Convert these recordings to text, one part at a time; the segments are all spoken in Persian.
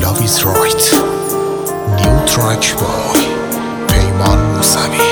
Love is right. New track by پیمان موسوی.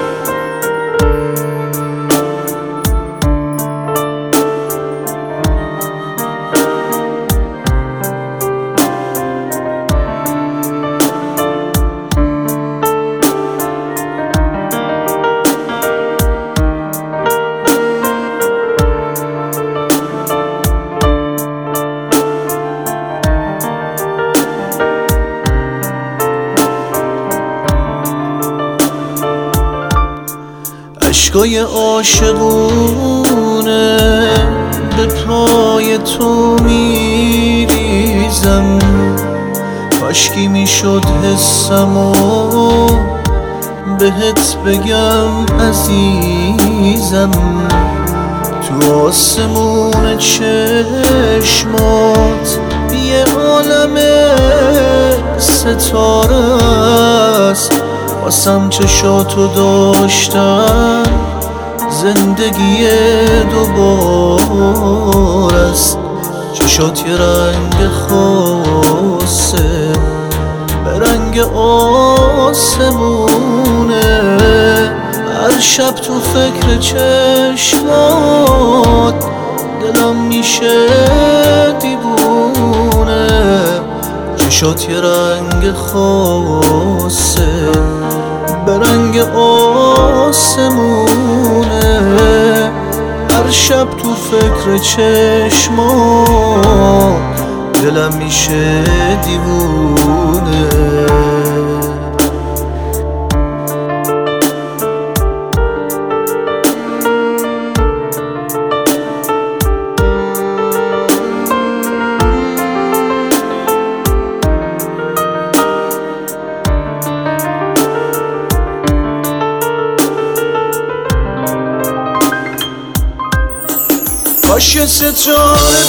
عشقای عاشقونه به پای تو میریزم، کاشکی میشد حسمو بهت بگم عزیزم. تو آسمون چشمات یه عالم ستاره است، واسم چشاتو داشتن زندگی دوباره است. چشات یه رنگ خاصه به رنگ آسمونه، هر شب تو فکر چشمات دلم میشه دیوونه. چشات یه رنگ خاصه به رنگ آسمونه، هر شب تو فکر چشمات دلم میشه دیوونه. کاش یه ستاره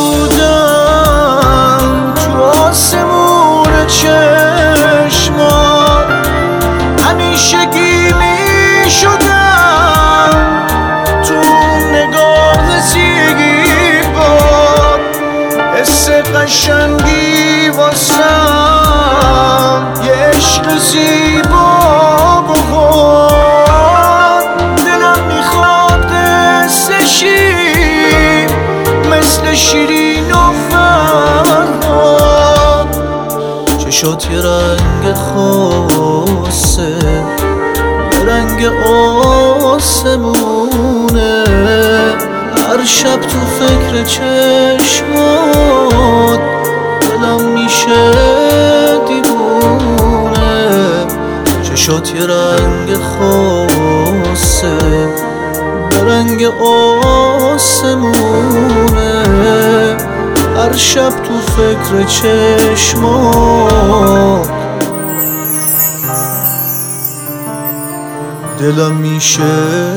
بودم تو آسمون چشمات، همیشگی می شدم تو نگاه زیبات. حس قشنگی واسم یه عشق زیبا بکن، دلم میخواد قصه شیر مثل شیرین و فرهاد. چشات یه رنگ خاصه به رنگ آسمونه، هر شب تو فکر چشمات دلم میشه دیوونه. چشات یه رنگ خاصه به رنگ آسمونه، هر شب تو فکر چشمات دلم میشه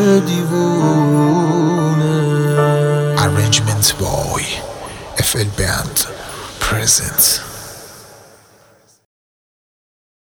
دیوونه. Arrangement by FL Band presents